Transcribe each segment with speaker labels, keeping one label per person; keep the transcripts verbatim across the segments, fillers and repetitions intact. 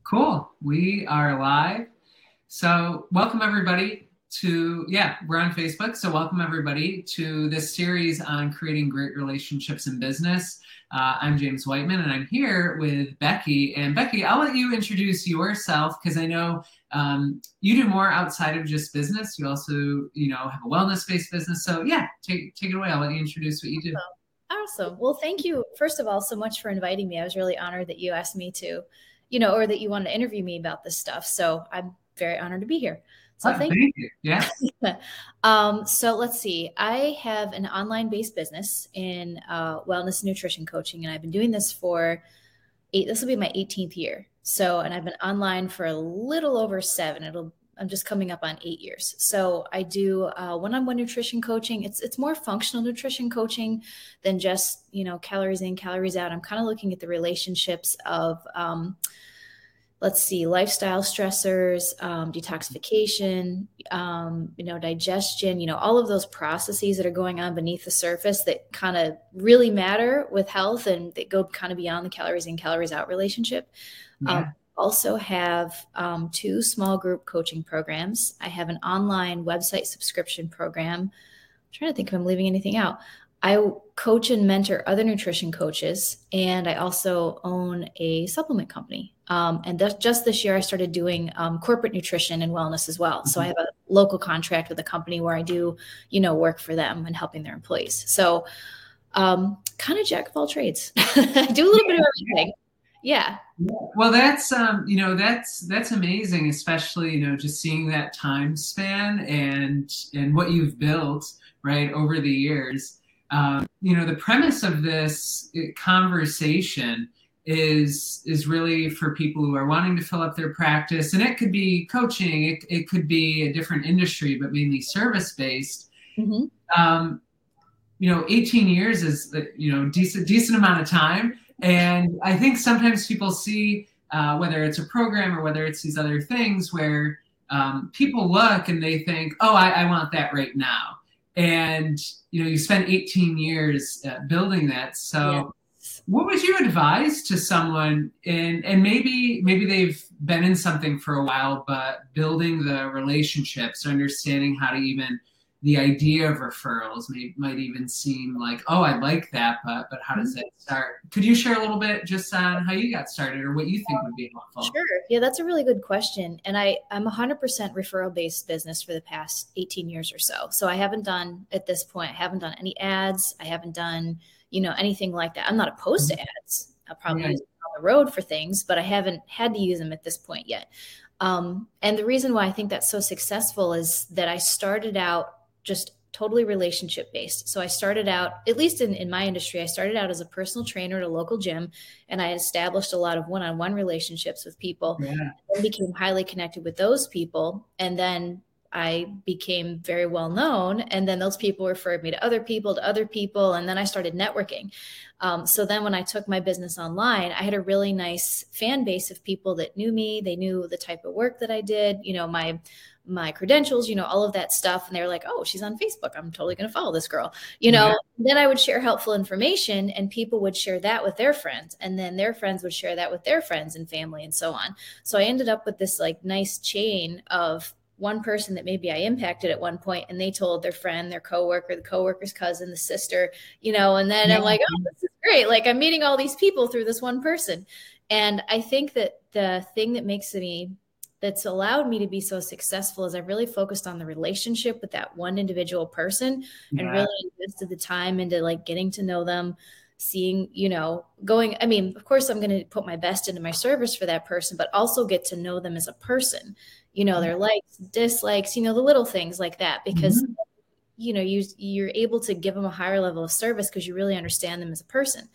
Speaker 1: Cool. We are live. So welcome everybody to, yeah, we're on Facebook. So welcome everybody to this series on creating great relationships in business. Uh, I'm James Whiteman and I'm here with Becky. And Becky, I'll let you introduce yourself because I know um, you do more outside of just business. You also, you know, have a wellness-based business. So yeah, take, take it away. I'll let you introduce what you do.
Speaker 2: Awesome. Well, thank you, first of all, so much for inviting me. I was really honored that you asked me to, you know, or that you wanted to interview me about this stuff. So I'm very honored to be here. So
Speaker 1: oh,
Speaker 2: thank,
Speaker 1: thank you. Yeah.
Speaker 2: um, so let's see. I have an online-based business in uh, wellness and nutrition coaching, and I've been doing this for eight. This will be my eighteenth year. So, and I've been online for a little over seven. It'll I'm just coming up on eight years. So I do uh, one-on-one nutrition coaching. It's it's more functional nutrition coaching than just, you know, calories in, calories out. I'm kind of looking at the relationships of, um, let's see, lifestyle stressors, um, detoxification, um, you know, digestion, you know, all of those processes that are going on beneath the surface that kind of really matter with health and that go kind of beyond the calories in, calories out relationship.
Speaker 1: Yeah.
Speaker 2: Um, also have um, two small group coaching programs. I have an online website subscription program. I'm trying to think if I'm leaving anything out. I coach and mentor other nutrition coaches, and I also own a supplement company. Um, and th- just this year, I started doing um, corporate nutrition and wellness as well. Mm-hmm. So I have a local contract with a company where I do, you know, work for them and helping their employees. So um, kind of jack of all trades. I do a little yeah. bit of everything. Yeah.
Speaker 1: Well, that's, um, you know, that's, that's amazing, especially, you know, just seeing that time span and, and what you've built, right, over the years. Um, you know, the premise of this conversation is, is really for people who are wanting to fill up their practice, and it could be coaching, it, it could be a different industry, but mainly service-based. Mm-hmm. Um, you know, eighteen years is, you know, decent, decent amount of time. And I think sometimes people see, uh, whether it's a program or whether it's these other things where um, people look and they think, oh, I, I want that right now. And, you know, you spent eighteen years uh, building that. So yes. What would you advise to someone in, and maybe, maybe they've been in something for a while, but building the relationships, understanding how to even, the idea of referrals may, might even seem like, oh, I like that, but but how does that start? Could you share a little bit just on how you got started or what you think would be helpful?
Speaker 2: Sure. Yeah, that's a really good question. And I, I'm one hundred percent referral-based business for the past eighteen years or so. So I haven't done, at this point, I haven't done any ads. I haven't done, you know, anything like that. I'm not opposed to ads. I'll probably yeah. use them on the road for things, but I haven't had to use them at this point yet. Um, and the reason why I think that's so successful is that I started out just totally relationship based. So I started out, at least in, in my industry, I started out as a personal trainer at a local gym, and I established a lot of one-on-one relationships with people. Yeah. And became highly connected with those people. And then I became very well known. And then those people referred me to other people, to other people. And then I started networking. Um, so then when I took my business online, I had a really nice fan base of people that knew me. They knew the type of work that I did, you know, my my credentials, you know, all of that stuff. And they were like, oh, she's on Facebook. I'm totally going to follow this girl, you know. Yeah. Then I would share helpful information and people would share that with their friends. And then their friends would share that with their friends and family and so on. So I ended up with this like nice chain of one person that maybe I impacted at one point, and they told their friend, their coworker, the coworker's cousin, the sister, you know, and then yeah. I'm like, oh, this is great. Like I'm meeting all these people through this one person. And I think that the thing that makes me that's allowed me to be so successful is I've really focused on the relationship with that one individual person yeah. and really invested the time into like getting to know them, seeing, you know, going, I mean, of course I'm going to put my best into my service for that person, but also get to know them as a person, you know, their likes, dislikes, you know, the little things like that, because, mm-hmm. you know, you, you're able to give them a higher level of service because you really understand them as a person.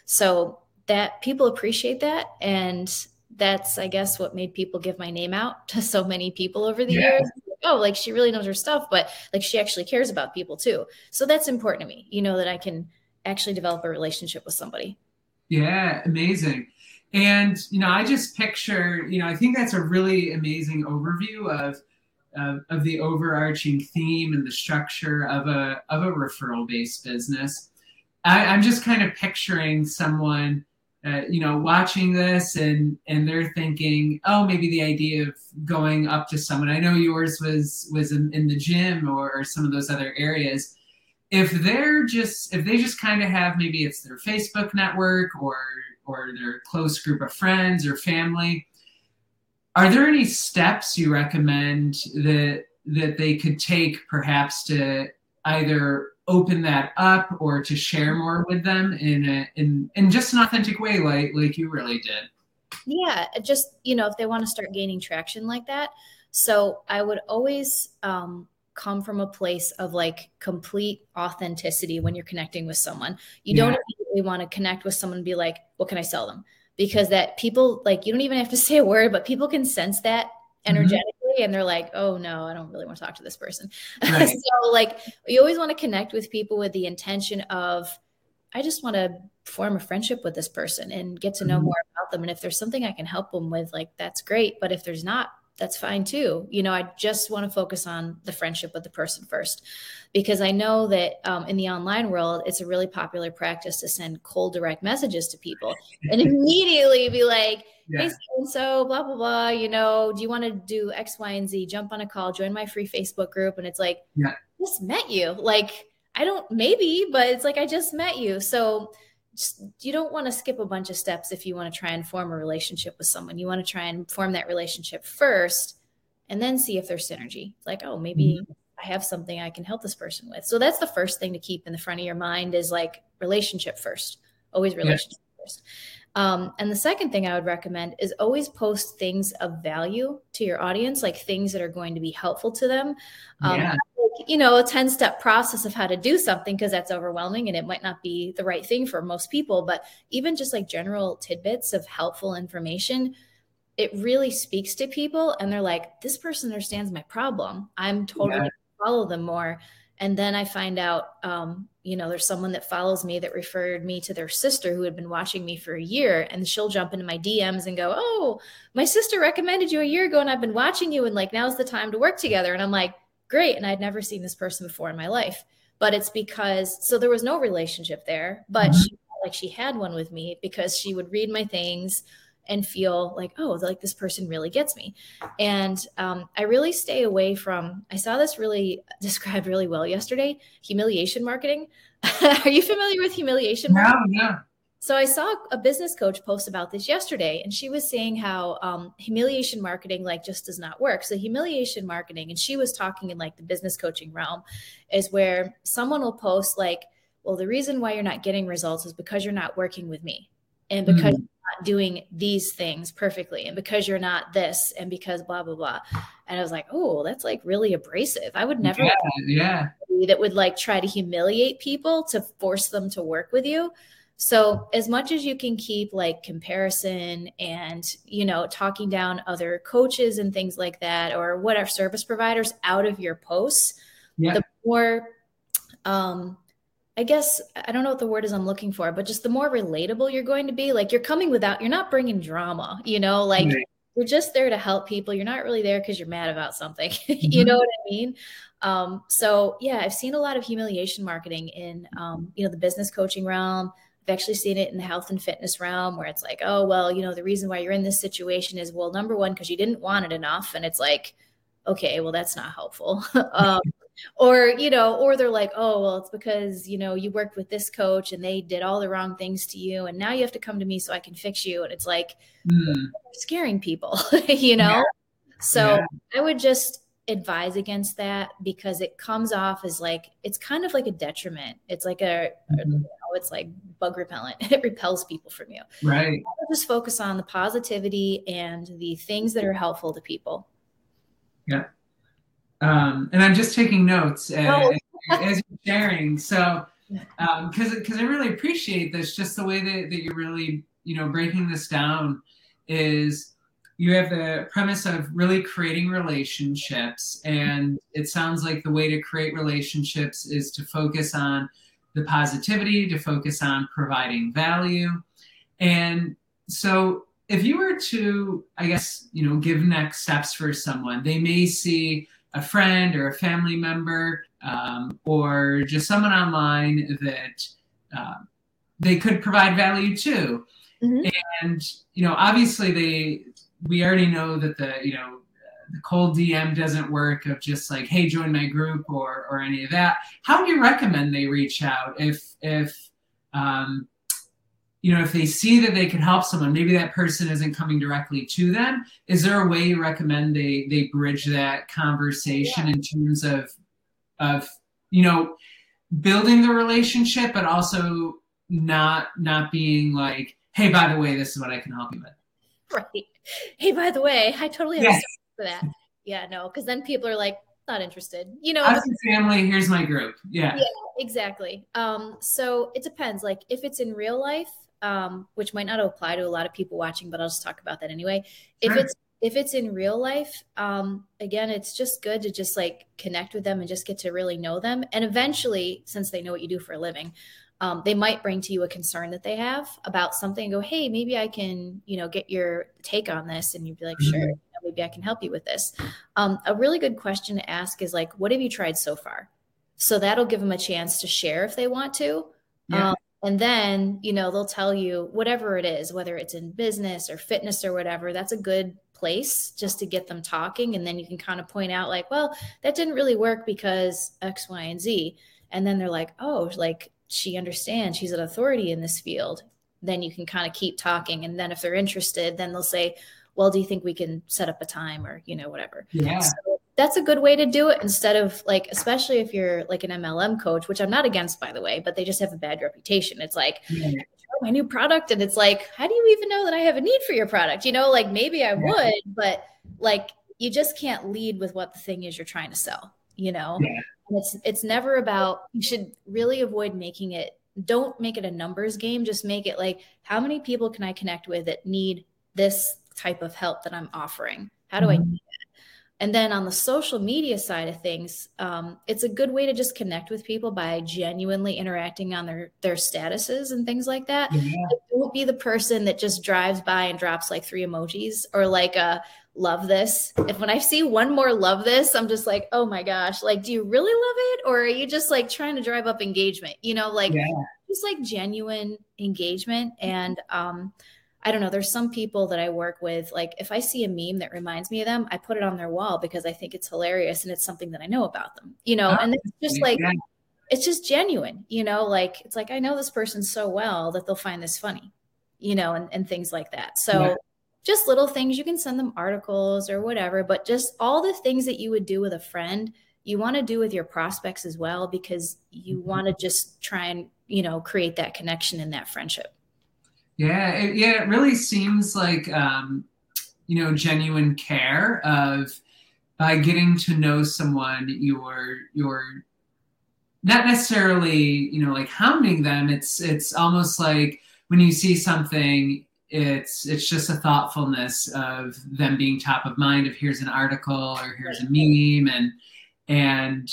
Speaker 2: So that people appreciate that. And that's, I guess, what made people give my name out to so many people over the yeah. years. Oh, like she really knows her stuff, but like she actually cares about people too. So that's important to me, you know, that I can actually develop a relationship with somebody.
Speaker 1: Yeah, amazing. And, you know, I just picture, you know, I think that's a really amazing overview of uh, of the overarching theme and the structure of a of a referral-based business. I, I'm just kind of picturing someone uh, you know, watching this and and they're thinking, oh, maybe the idea of going up to someone. I know yours was was in, in the gym or, or some of those other areas. If they're just if they just kind of have, maybe it's their Facebook network or or their close group of friends or family, are there any steps you recommend that that they could take perhaps to either open that up or to share more with them in a, in in just an authentic way, like like you really did?
Speaker 2: Yeah, just, you know, if they want to start gaining traction like that. So I would always um, come from a place of like complete authenticity when you're connecting with someone. You
Speaker 1: Yeah.
Speaker 2: don't immediately want to connect with someone and be like, what can I sell them? Because that people, like, you don't even have to say a word, but people can sense that energetically. Mm-hmm. And they're like, oh no, I don't really want to talk to this person. Right. So like, you always want to connect with people with the intention of, I just want to form a friendship with this person and get to know mm-hmm. more about them. And if there's something I can help them with, like, that's great. But if there's not, that's fine too. You know, I just want to focus on the friendship with the person first, because I know that um, in the online world, it's a really popular practice to send cold direct messages to people and immediately be like, yeah. Hey, so-and-so, blah, blah, blah, you know, do you want to do X, Y, and Z? Jump on a call, join my free Facebook group. And it's like, yeah. I just met you. Like, I don't, maybe, but it's like, I just met you. So just, you don't want to skip a bunch of steps if you want to try and form a relationship with someone. You want to try and form that relationship first and then see if there's synergy. It's like, oh, maybe mm-hmm. I have something I can help this person with. So that's the first thing to keep in the front of your mind is like relationship first, always relationship yeah. first. Um, and the second thing I would recommend is always post things of value to your audience, like things that are going to be helpful to them. Um, yeah. like, you know, a ten-step process of how to do something, because that's overwhelming and it might not be the right thing for most people. But even just like general tidbits of helpful information, it really speaks to people. And they're like, this person understands my problem. I'm totally yeah. going to follow them more. And then I find out, um, you know, there's someone that follows me that referred me to their sister who had been watching me for a year, and she'll jump into my D Ms and go, oh, my sister recommended you a year ago and I've been watching you and like, now's the time to work together. And I'm like, great. And I'd never seen this person before in my life, but it's because, so there was no relationship there, but mm-hmm. she felt like she had one with me because she would read my things and feel like, oh, like this person really gets me. And um, I really stay away from, I saw this really described really well yesterday, humiliation marketing. Are you familiar with humiliation marketing?
Speaker 1: No, no.
Speaker 2: So I saw a business coach post about this yesterday, and she was saying how um, humiliation marketing like just does not work. So humiliation marketing, and she was talking in like the business coaching realm, is where someone will post like, well, the reason why you're not getting results is because you're not working with me. And because mm-hmm. you're not doing these things perfectly, and because you're not this, and because blah, blah, blah. And I was like, oh, that's like really abrasive. I would never
Speaker 1: yeah, yeah.
Speaker 2: that would like try to humiliate people to force them to work with you. So as much as you can keep like comparison and, you know, talking down other coaches and things like that, or whatever service providers out of your posts, yeah. the more, um, I guess, I don't know what the word is I'm looking for, but just the more relatable you're going to be. Like you're coming without, you're not bringing drama, you know, like right. you're just there to help people. You're not really there because you're mad about something. Mm-hmm. You know what I mean? Um, so yeah, I've seen a lot of humiliation marketing in, um, you know, the business coaching realm. I've actually seen it in the health and fitness realm where it's like, oh, well, you know, the reason why you're in this situation is, well, number one, because you didn't want it enough. And it's like, okay, well, that's not helpful. um, or, you know, or they're like, oh, well, it's because, you know, you worked with this coach and they did all the wrong things to you. And now you have to come to me so I can fix you. And it's like, mm. scaring people, you know? Yeah. So yeah. I would just advise against that, because it comes off as like, it's kind of like a detriment. It's like a, mm-hmm. you know, it's like bug repellent. It repels people from you.
Speaker 1: Right.
Speaker 2: Just focus on the positivity and the things that are helpful to people.
Speaker 1: Yeah. Um, and I'm just taking notes as, oh. as you're sharing. So, um, cause, cause I really appreciate this, just the way that, that you're really, you know, breaking this down is, you have the premise of really creating relationships. And it sounds like the way to create relationships is to focus on the positivity, to focus on providing value. And so if you were to, I guess, you know, give next steps for someone, they may see a friend or a family member um, or just someone online that uh, they could provide value to.
Speaker 2: Mm-hmm.
Speaker 1: And, you know, obviously they, we already know that the, you know, the cold D M doesn't work of just like, hey, join my group or, or any of that. How do you recommend they reach out if, if, um, you know, if they see that they could help someone, maybe that person isn't coming directly to them. Is there a way you recommend they, they bridge that conversation
Speaker 2: Yeah.
Speaker 1: in terms of, of, you know, building the relationship, but also not, not being like, hey, by the way, this is what I can help you with.
Speaker 2: Right. Hey, by the way, I totally have
Speaker 1: Yes.
Speaker 2: a for that. Yeah, no, because then people are like, not interested. You know,
Speaker 1: How's your family? Here's my group. Yeah.
Speaker 2: Yeah, exactly. Um, so it depends. Like if it's in real life, um, which might not apply to a lot of people watching, but I'll just talk about that anyway. If
Speaker 1: Sure.
Speaker 2: it's if it's in real life, um, again, it's just good to just like connect with them and just get to really know them. And eventually, since they know what you do for a living, um, they might bring to you a concern that they have about something and go, hey, maybe I can, you know, get your take on this. And you'd be like, sure, maybe I can help you with this. Um, a really good question to ask is like, what have you tried so far? So that'll give them a chance to share if they want to.
Speaker 1: Yeah.
Speaker 2: Um, and then, you know, they'll tell you whatever it is, whether it's in business or fitness or whatever, that's a good place just to get them talking. And then you can kind of point out like, well, that didn't really work because X, Y, and Z. And then they're like, oh, like she understands, she's an authority in this field. Then you can kind of keep talking. And then if they're interested, then they'll say, well, do you think we can set up a time or, you know, whatever.
Speaker 1: Yeah.
Speaker 2: So that's a good way to do it instead of like, especially if you're like an M L M coach, which I'm not against, by the way, but they just have a bad reputation. It's like,
Speaker 1: Yeah.
Speaker 2: my new product. And it's like, how do you even know that I have a need for your product? You know, like maybe I would, but like, you just can't lead with what the thing is you're trying to sell, you know?
Speaker 1: Yeah.
Speaker 2: And it's, it's never about, you should really avoid making it, don't make it a numbers game. Just make it like, how many people can I connect with that need this type of help that I'm offering? How do I do that? And then on the social media side of things, um, it's a good way to just connect with people by genuinely interacting on their, their statuses and things like that.
Speaker 1: Yeah.
Speaker 2: Like, don't be the person that just drives by and drops like three emojis or like a love this. If when I see one more love this, I'm just like, oh my gosh, like, do you really love it? Or are you just like trying to drive up engagement? You know, like
Speaker 1: Yeah.
Speaker 2: just like genuine engagement. And, um, I don't know, there's some people that I work with, like if I see a meme that reminds me of them, I put it on their wall because I think it's hilarious and it's something that I know about them, you know,
Speaker 1: Oh,
Speaker 2: and it's just like,
Speaker 1: yeah.
Speaker 2: it's just genuine, you know, like, it's like, I know this person so well that they'll find this funny, you know, and, and things like that. So
Speaker 1: Yeah.
Speaker 2: just little things, you can send them articles or whatever, but just all the things that you would do with a friend, you want to do with your prospects as well, because you
Speaker 1: Mm-hmm.
Speaker 2: want to just try and, you know, create that connection and that friendship.
Speaker 1: Yeah, it, yeah, it really seems like, um, you know, genuine care of by getting to know someone, you're, you're not necessarily, you know, like hounding them. It's, it's almost like when you see something, it's, it's just a thoughtfulness of them being top of mind of here's an article or here's a meme. And, and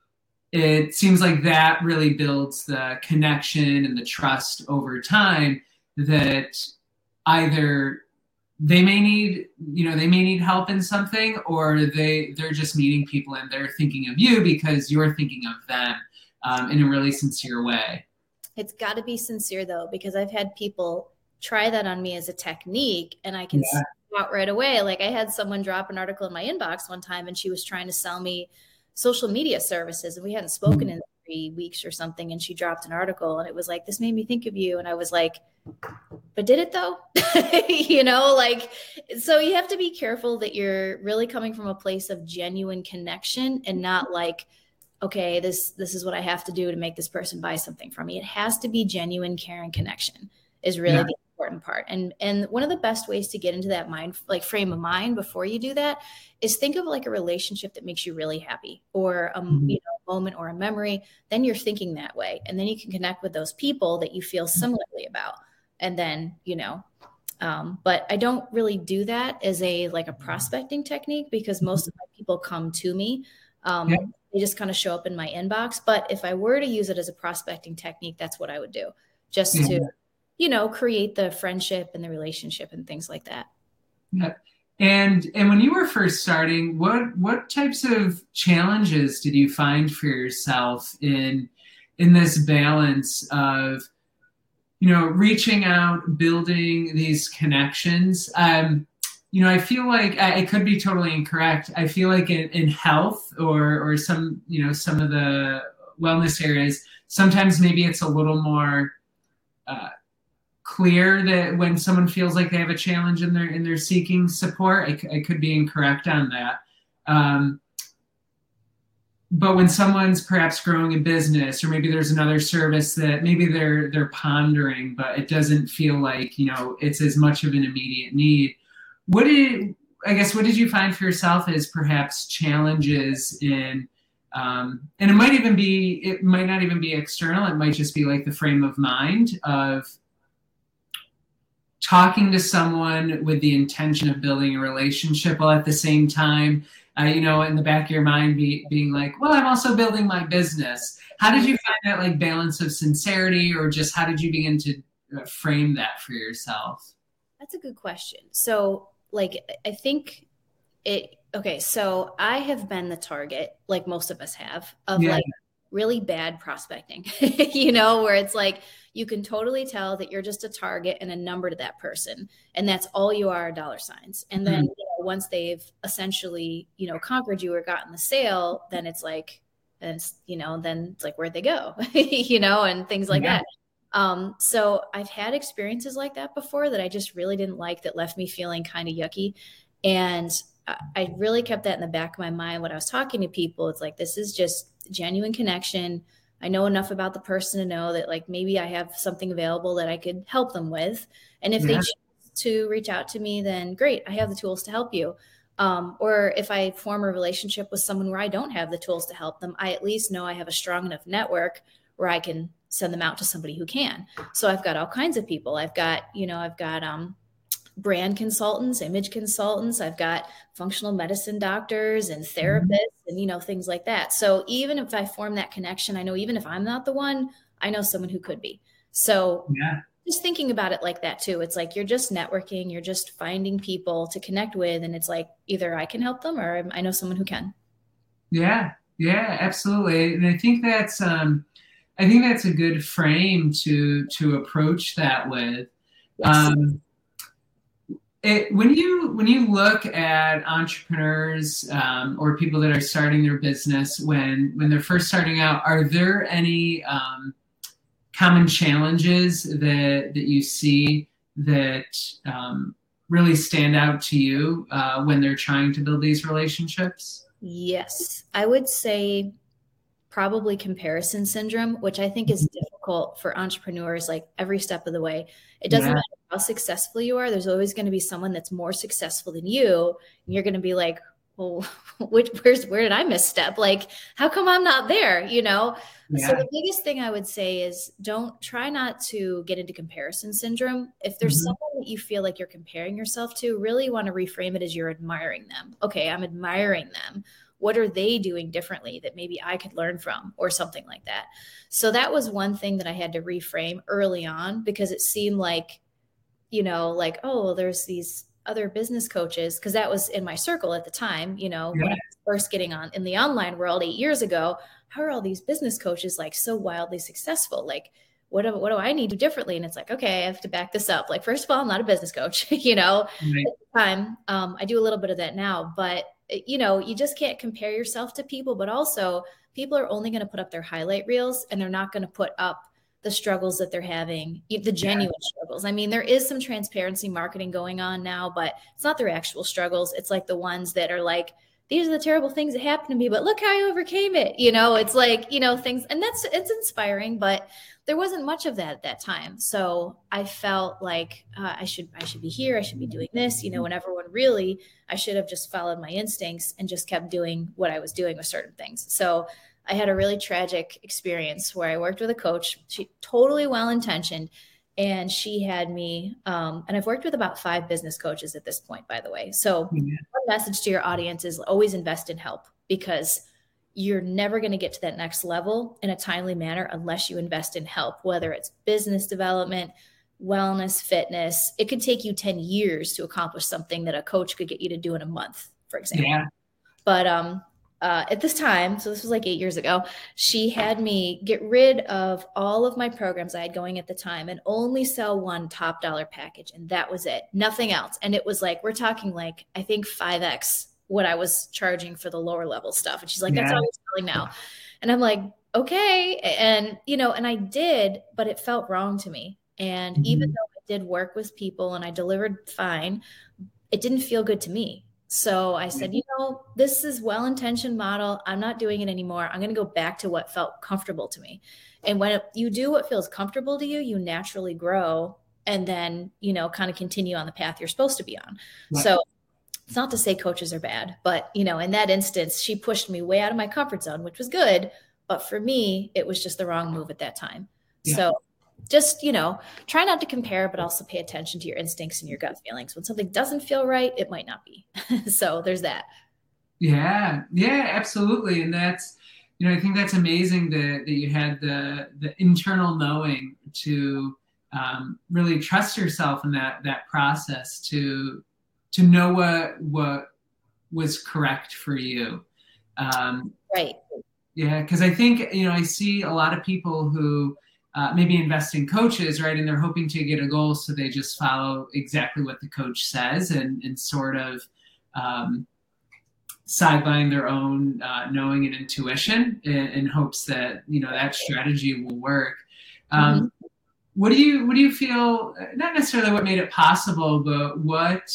Speaker 1: it seems like that really builds the connection and the trust over time, that either they may need, you know, they may need help in something, or they, they're just meeting people and they're thinking of you because you're thinking of them um, in a really sincere way. It's
Speaker 2: got to be sincere though, because I've had people try that on me as a technique and I can
Speaker 1: Yeah.
Speaker 2: see out right away. Like I had someone drop an article in my inbox one time and she was trying to sell me social media services and we hadn't spoken in three weeks or something. And she dropped an article and it was like, this made me think of you. And I was like, but did it though? You know, like, so you have to be careful that you're really coming from a place of genuine connection and not like, okay, this, this is what I have to do to make this person buy something from me. It has to be genuine care and connection is really
Speaker 1: Yeah.
Speaker 2: the important part. And, and one of the best ways to get into that mind, like frame of mind before you do that is think of like a relationship that makes you really happy or a
Speaker 1: Mhm.
Speaker 2: you know, moment or a memory. Then you're thinking that way. And then you can connect with those people that you feel similarly about. And then, you know, um, but I don't really do that as a, like a prospecting technique because most of my people come to me. Um,
Speaker 1: Yeah.
Speaker 2: They just kind of show up in my inbox. But if I were to use it as a prospecting technique, that's what I would do just
Speaker 1: Yeah.
Speaker 2: to, you know, create the friendship and the relationship and things like that.
Speaker 1: Yeah. And and when you were first starting, what what types of challenges did you find for yourself in in this balance of you know, reaching out, building these connections. Um, you know, I feel like I, I could be totally incorrect. I feel like in, in health or or some, you know, some of the wellness areas, sometimes maybe it's a little more uh, clear that when someone feels like they have a challenge and they're and they're seeking support. I, I could be incorrect on that. Um, but when someone's perhaps growing a business, or maybe there's another service that maybe they're they're pondering, but it doesn't feel like, you know, it's as much of an immediate need. What did I guess what did you find for yourself as perhaps challenges in um, and it might even be it might not even be external. It might just be like the frame of mind of talking to someone with the intention of building a relationship while at the same time, uh, you know, in the back of your mind be, being like, well, I'm also building my business. How did you find that like balance of sincerity, or just how did you begin to uh, frame that for yourself?
Speaker 2: That's a good question. So like, I think it, okay, so I have been the target, like most of us have, of
Speaker 1: Yeah.
Speaker 2: like really bad prospecting, you know, where it's like you can totally tell that you're just a target and a number to that person. And that's all you are, dollar signs. And then,
Speaker 1: Mm-hmm.
Speaker 2: you know, once they've essentially, you know, conquered you or gotten the sale, then it's like, and it's, you know, then it's like, where'd they go, you know, and things like
Speaker 1: Yeah.
Speaker 2: that. Um, so I've had experiences like that before that I just really didn't like, that left me feeling kind of yucky. And I really kept that in the back of my mind when I was talking to people. It's like, this is just genuine connection. I know enough about the person to know that like maybe I have something available that I could help them with. And if they
Speaker 1: Yeah.
Speaker 2: choose to reach out to me, then great, I have the tools to help you. Um, or if I form a relationship with someone where I don't have the tools to help them, I at least know I have a strong enough network where I can send them out to somebody who can. So I've got all kinds of people. I've got, you know, I've got, um, brand consultants, image consultants. I've got functional medicine doctors and
Speaker 1: Mm-hmm.
Speaker 2: therapists and, you know, things like that. So even if I form that connection, I know even if I'm not the one, I know someone who could be. So
Speaker 1: Yeah.
Speaker 2: just thinking about it like that too. It's like you're just networking, you're just finding people to connect with. And it's like either I can help them or I know someone who can.
Speaker 1: Yeah. Yeah, absolutely. And I think that's um I think that's a good frame to to approach that with.
Speaker 2: Yes.
Speaker 1: Um, It, when you when you look at entrepreneurs um, or people that are starting their business when when they're first starting out, are there any um, common challenges that that you see that um, really stand out to you uh, when they're trying to build these relationships?
Speaker 2: Yes. I would say probably comparison syndrome, which I think is difficult for entrepreneurs like every step of the way. It doesn't
Speaker 1: Yeah,
Speaker 2: matter how successful you are, there's always going to be someone that's more successful than you. And you're going to be like, well, which, where's, where did I misstep? Like, how come I'm not there? You know? So
Speaker 1: yeah,
Speaker 2: the biggest thing I would say is don't try not to get into comparison syndrome. If there's
Speaker 1: hmm,
Speaker 2: someone that you feel like you're comparing yourself to, really want to reframe it as you're admiring them. Okay, I'm admiring them. What are they doing differently that maybe I could learn from, or something like that? So that was one thing that I had to reframe early on, because it seemed like, you know, like, oh, well, there's these other business coaches, because that was in my circle at the time, you know, when I
Speaker 1: yeah,
Speaker 2: was first getting on in the online world eight years ago. How are all these business coaches like so wildly successful? Like, what do, what do I need to do differently? And it's like, okay, I have to back this up. Like, first of all, I'm not a business coach, you know, at
Speaker 1: right,
Speaker 2: the time. Um, I do a little bit of that now, but you know, you just can't compare yourself to people, but also people are only going to put up their highlight reels, and they're not going to put up the struggles that they're having, the
Speaker 1: yeah,
Speaker 2: genuine struggles. I mean, there is some transparency marketing going on now, but it's not their actual struggles. It's like the ones that are like, these are the terrible things that happened to me, but look how I overcame it. You know, it's like, you know, things, and that's, it's inspiring, but there wasn't much of that at that time. So I felt like uh, I should, I should be here. I should be doing this, you know, and everyone really, I should have just followed my instincts and just kept doing what I was doing with certain things. So I had a really tragic experience where I worked with a coach. She totally well intentioned, and she had me. Um, and I've worked with about five business coaches at this point, by the way. So,
Speaker 1: yeah,
Speaker 2: one message to your audience is always invest in help, because you're never going to get to that next level in a timely manner unless you invest in help, whether it's business development, wellness, fitness. It could take you ten years to accomplish something that a coach could get you to do in a month, for example.
Speaker 1: yeah.
Speaker 2: But um, uh, at this time, so this was like eight years ago, she had me get rid of all of my programs I had going at the time and only sell one top dollar package. And that was it, nothing else. And it was like, we're talking like, I think five X what I was charging for the lower level stuff. And she's like, that's
Speaker 1: Yeah.
Speaker 2: all you're selling now. And I'm like, okay. And, you know, and I did, but it felt wrong to me. And
Speaker 1: Mm-hmm.
Speaker 2: even though I did work with people and I delivered fine, it didn't feel good to me. So I said, you know, this is well-intentioned model. I'm not doing it anymore. I'm going to go back to what felt comfortable to me. And when you do what feels comfortable to you, you naturally grow and then, you know, kind of continue on the path you're supposed to be on. Right. So it's not to say coaches are bad, but, you know, in that instance, she pushed me way out of my comfort zone, which was good. But for me, it was just the wrong move at that time. Yeah. So just, you know, try not to compare, but also pay attention to your instincts and your gut feelings. When something doesn't feel right, it might not be. So there's that.
Speaker 1: Yeah, yeah, absolutely. And that's, you know, I think that's amazing that, that you had the, the internal knowing to um, really trust yourself in that, that process to, to know what, what was correct for you. Um,
Speaker 2: right.
Speaker 1: Yeah. Cause I think, you know, I see a lot of people who, Uh, maybe invest in coaches, right? And they're hoping to get a goal, so they just follow exactly what the coach says and, and sort of um, sideline their own uh, knowing and intuition in, in hopes that, you know, that strategy will work. Um, mm-hmm. What do you, what do you feel, not necessarily what made it possible, but what,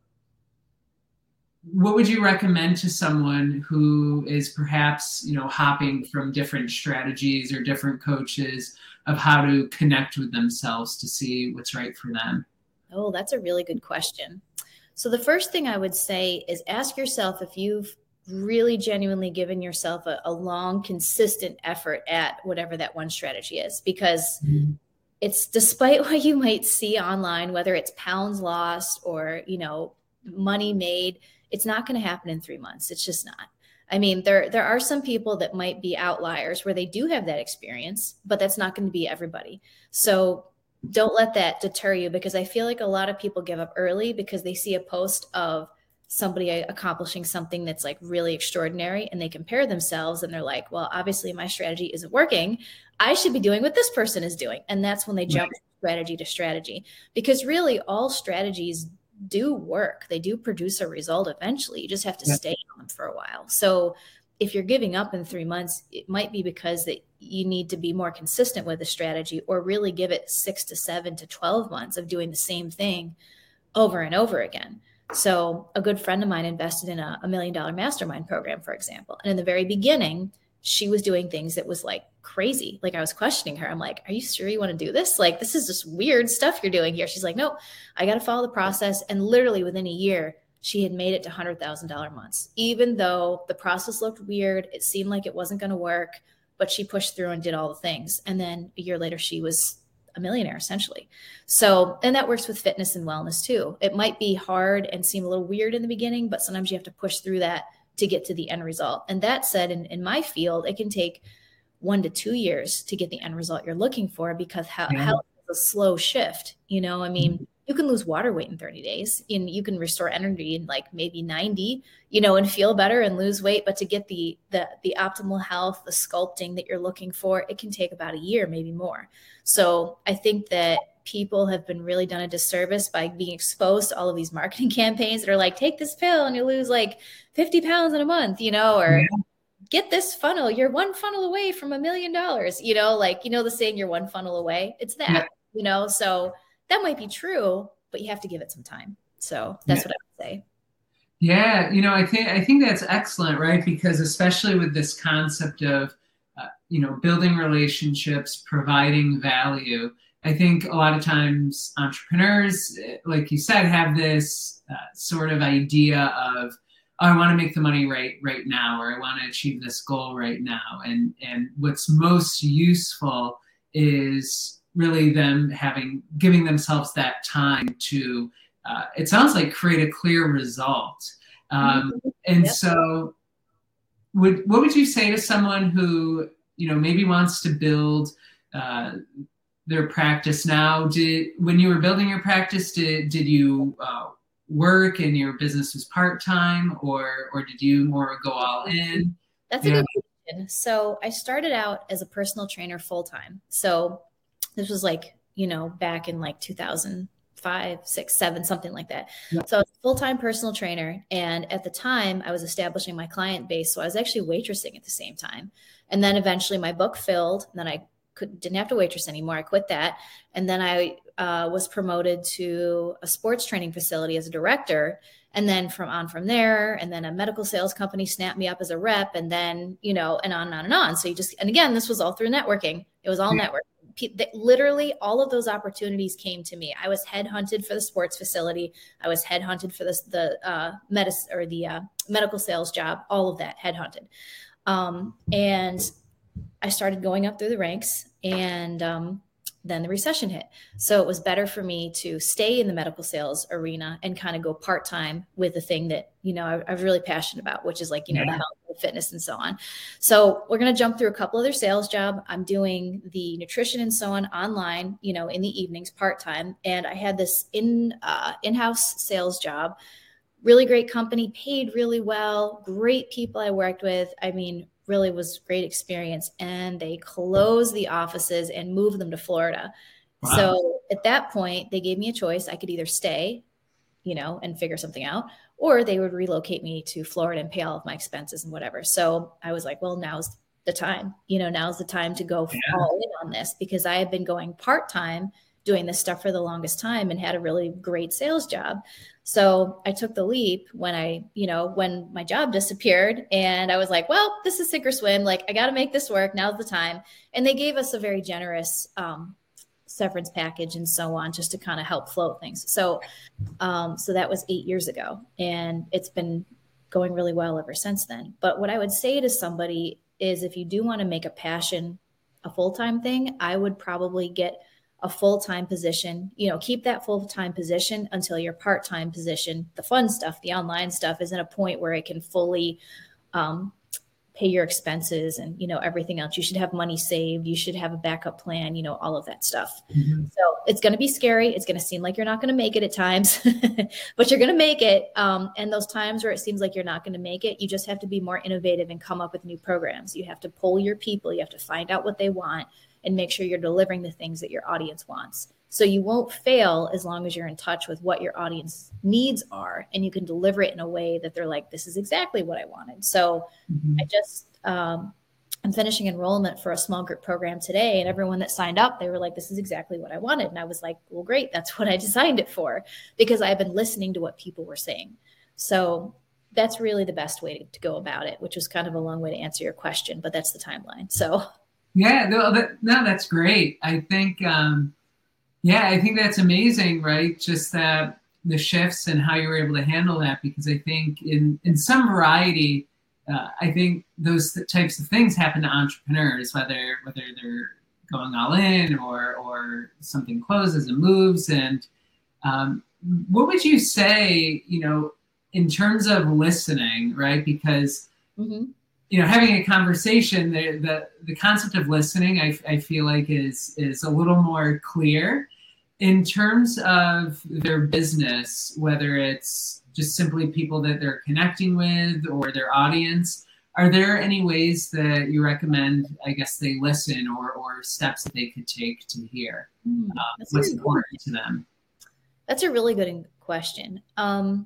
Speaker 1: what would you recommend to someone who is perhaps, you know, hopping from different strategies or different coaches of how to connect with themselves to see what's right for them?
Speaker 2: Oh, that's a really good question. So the first thing I would say is ask yourself if you've really genuinely given yourself a, a long, consistent effort at whatever that one strategy is, because mm-hmm. it's despite what you might see online, whether it's pounds lost or, you know, money made, it's not going to happen in three months. It's just not. I mean, there there are some people that might be outliers where they do have that experience, but that's not going to be everybody. So don't let that deter you, because I feel like a lot of people give up early because they see a post of somebody accomplishing something that's like really extraordinary and they compare themselves and they're like, well, obviously my strategy isn't working. I should be doing what this person is doing. And that's when they jump right. strategy to strategy, because really all strategies do work. They do produce a result eventually. You just have to yeah. stay on them for a while. So if you're giving up in three months, it might be because that you need to be more consistent with the strategy, or really give it six to seven to twelve months of doing the same thing over and over again. So a good friend of mine invested in a, a million dollar mastermind program, for example. And in the very beginning, she was doing things that was like crazy. Like I was questioning her. I'm like, are you sure you want to do this? Like, this is just weird stuff you're doing here. She's like, no, I got to follow the process. And literally within a year, she had made it to one hundred thousand dollars months, even though the process looked weird. It seemed like it wasn't going to work, but she pushed through and did all the things. And then a year later, she was a millionaire essentially. So, and that works with fitness and wellness too. It might be hard and seem a little weird in the beginning, but sometimes you have to push through that to get to the end result. And that said, in, in my field, it can take one to two years to get the end result you're looking for, because how, yeah. health is a slow shift. You know, I mean, mm-hmm. you can lose water weight in thirty days and you can restore energy in like maybe ninety, you know, and feel better and lose weight. But to get the, the, the optimal health, the sculpting that you're looking for, it can take about a year, maybe more. So I think that people have been really done a disservice by being exposed to all of these marketing campaigns that are like, take this pill and you lose like fifty pounds in a month, you know, or yeah. get this funnel. You're one funnel away from a million dollars, you know, like, you know, the saying, you're one funnel away. It's that, yeah. you know, so that might be true, but you have to give it some time. So that's yeah. what I would say.
Speaker 1: Yeah. You know, I think, I think that's excellent, right? Because especially with this concept of, uh, you know, building relationships, providing value, I think a lot of times entrepreneurs, like you said, have this uh, sort of idea of, oh, I want to make the money right right now, or I want to achieve this goal right now. And and what's most useful is really them having, giving themselves that time to, uh, it sounds like, create a clear result. Um, mm-hmm. And yep. so would, what would you say to someone who, you know, maybe wants to build uh, their practice now? Did, when you were building your practice, did, did you uh, work and your business was part-time, or or did you more go all in?
Speaker 2: That's a
Speaker 1: Yeah.
Speaker 2: good question. So I started out as a personal trainer full-time. So this was like, you know, back in like two thousand five, six, seven, something like that.
Speaker 1: Yeah.
Speaker 2: So I was a full-time personal trainer. And at the time I was establishing my client base. So I was actually waitressing at the same time. And then eventually my book filled, and then I could, didn't have to waitress anymore. I quit that. And then I uh, was promoted to a sports training facility as a director. And then from on from there, and then a medical sales company snapped me up as a rep, and then, you know, and on and on and on. So you just, and again, this was all through networking. It was all
Speaker 1: Yeah.
Speaker 2: network. Literally all of those opportunities came to me. I was headhunted for the sports facility. I was headhunted for this, the uh, medicine or the uh, medical sales job, all of that headhunted. Um, and I started going up through the ranks, and um, then the recession hit. So it was better for me to stay in the medical sales arena and kind of go part-time with the thing that, you know, I, I'm really passionate about, which is like, you know,
Speaker 1: Yeah.
Speaker 2: the health, the fitness, and so on. So we're going to jump through a couple other sales job. I'm doing the nutrition and so on online, you know, in the evenings, part-time. And I had this in uh, in-house sales job, really great company, paid really well, great people I worked with. I mean, really was great experience. And they closed the offices and moved them to Florida. Wow. So at that point, they gave me a choice. I could either stay, you know, and figure something out, or they would relocate me to Florida and pay all of my expenses and whatever. So I was like, well, now's the time, you know, now's the time to go yeah. all in on this, because I had been going part-time doing this stuff for the longest time and had a really great sales job. So I took the leap when I, you know, when my job disappeared, and I was like, well, this is sink or swim. Like, I got to make this work. Now's the time. And they gave us a very generous um, severance package and so on, just to kind of help float things. So, um, so that was eight years ago, and it's been going really well ever since then. But what I would say to somebody is, if you do want to make a passion a full-time thing, I would probably get a full-time position, you know, keep that full-time position until your part-time position, the fun stuff, the online stuff, is at a point where it can fully um, pay your expenses and, you know, everything else. You should have money saved. You should have a backup plan, you know, all of that stuff. Mm-hmm. So it's going to be scary. It's going to seem like you're not going to make it at times, but you're going to make it. Um, and those times where it seems like you're not going to make it, you just have to be more innovative and come up with new programs. You have to poll your people. You have to find out what they want and make sure you're delivering the things that your audience wants. So you won't fail as long as you're in touch with what your audience needs are, and you can deliver it in a way that they're like, this is exactly what I wanted. So mm-hmm. I just, um, I'm finishing enrollment for a small group program today, and everyone that signed up, they were like, this is exactly what I wanted. And I was like, well, great. That's what I designed it for, because I've been listening to what people were saying. So that's really the best way to, to go about it, which was kind of a long way to answer your question, but that's the timeline. So
Speaker 1: yeah, no, that, no, that's great. I think, um, yeah, I think that's amazing, right? Just that the shifts and how you were able to handle that, because I think in, in some variety, uh, I think those th- types of things happen to entrepreneurs, whether whether they're going all in or or something closes and moves. And um, what would you say, you know, in terms of listening, right? Because mm-hmm. you know, having a conversation, the, the, the concept of listening, I, I feel like is, is a little more clear in terms of their business, whether it's just simply people that they're connecting with or their audience. Are there any ways that you recommend, I guess, they listen, or, or steps that they could take to hear mm, uh, what's important to them?
Speaker 2: That's a really good question. Um,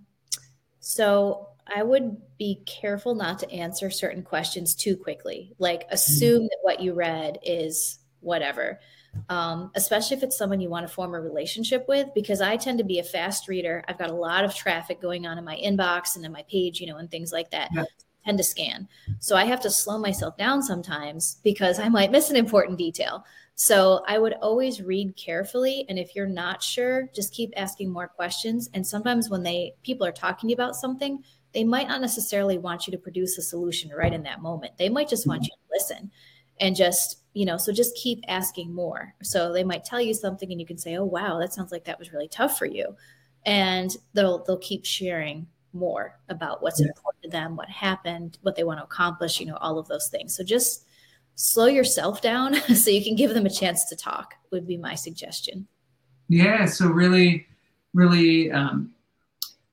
Speaker 2: so I would be careful not to answer certain questions too quickly. Like, assume that what you read is whatever, um, especially if it's someone you want to form a relationship with, because I tend to be a fast reader. I've got a lot of traffic going on in my inbox and in my page, you know, and things like that. Yeah. I tend to scan. So I have to slow myself down sometimes because I might miss an important detail. So I would always read carefully. And if you're not sure, just keep asking more questions. And sometimes when they people are talking to you about something, they might not necessarily want you to produce a solution right in that moment. They might just want you to listen and just, you know, so just keep asking more. So they might tell you something and you can say, oh, wow, that sounds like that was really tough for you. And they'll, they'll keep sharing more about what's yeah. important to them, what happened, what they want to accomplish, you know, all of those things. So just slow yourself down so you can give them a chance to talk would be my suggestion.
Speaker 1: Yeah. So really, really, um,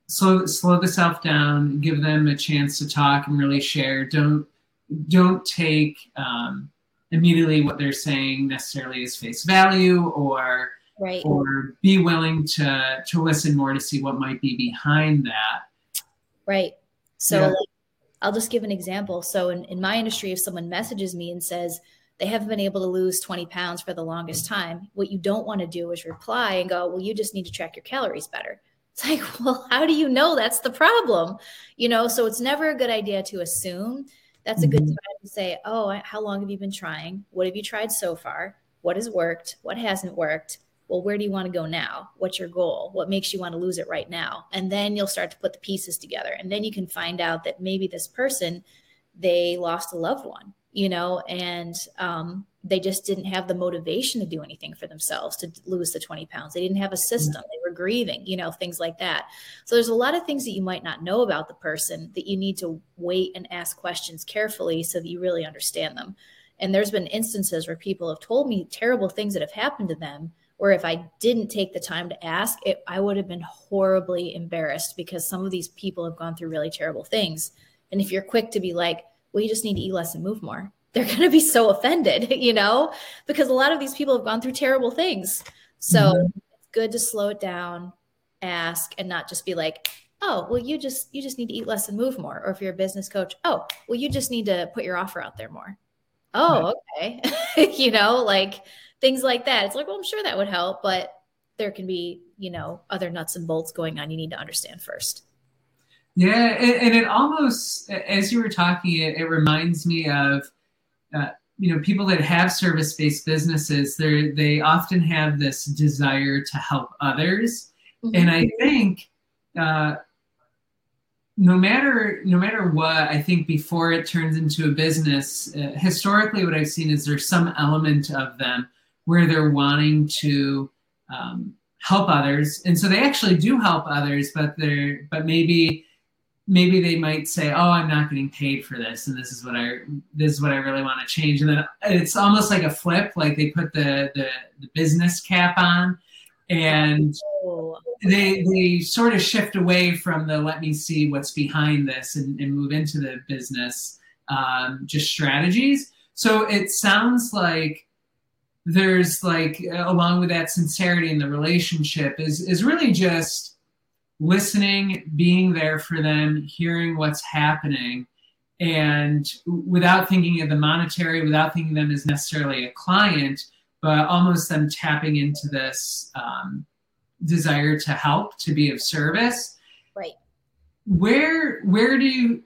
Speaker 1: slow slow the self down, give them a chance to talk and really share. Don't don't take um, immediately what they're saying necessarily as face value, or
Speaker 2: Right.
Speaker 1: or be willing to to listen more to see what might be behind that.
Speaker 2: Right. So
Speaker 1: Yeah.
Speaker 2: like, I'll just give an example. So in, in my industry, if someone messages me and says they haven't been able to lose twenty pounds for the longest time, what you don't want to do is reply and go, well, you just need to track your calories better. It's like, well, how do you know that's the problem? You know, so it's never a good idea to assume. That's a good
Speaker 1: Mhm.
Speaker 2: time to say, oh, how long have you been trying? What have you tried so far? What has worked? What hasn't worked? Well, where do you want to go now? What's your goal? What makes you want to lose it right now? And then you'll start to put the pieces together. And then you can find out that maybe this person, they lost a loved one, you know, and um, they just didn't have the motivation to do anything for themselves to lose the twenty pounds. They didn't have a system. They were grieving, you know, things like that. So there's a lot of things that you might not know about the person that you need to wait and ask questions carefully so that you really understand them. And there's been instances where people have told me terrible things that have happened to them, where if I didn't take the time to ask it, I would have been horribly embarrassed, because some of these people have gone through really terrible things. And if you're quick to be like, well, you just need to eat less and move more, they're going to be so offended, you know, because a lot of these people have gone through terrible things. So mm-hmm. It's good to slow it down, ask, and not just be like, oh, well, you just, you just need to eat less and move more. Or if you're a business coach, oh, well, you just need to put your offer out there more. Oh, okay. You know, like things like that. It's like, well, I'm sure that would help, but there can be, you know, other nuts and bolts going on you need to understand first.
Speaker 1: Yeah. And, and it almost, as you were talking, it, it reminds me of, uh, you know, people that have service-based businesses, they they often have this desire to help others. Mm-hmm. And I think, uh, No matter no matter what, I think before it turns into a business, uh, historically what I've seen is there's some element of them where they're wanting to um, help others, and so they actually do help others, but they're but maybe maybe they might say, "Oh, I'm not getting paid for this, and this is what I this is what I really want to change." And then it's almost like a flip, like they put the the, the business cap on, and they they sort of shift away from the let me see what's behind this and, and move into the business um, just strategies. So it sounds like there's like, along with that sincerity in the relationship, is is really just listening, being there for them, hearing what's happening, and without thinking of the monetary, without thinking of them as necessarily a client, but almost them tapping into this um, desire to help, to be of service.
Speaker 2: Right.
Speaker 1: Where where do you,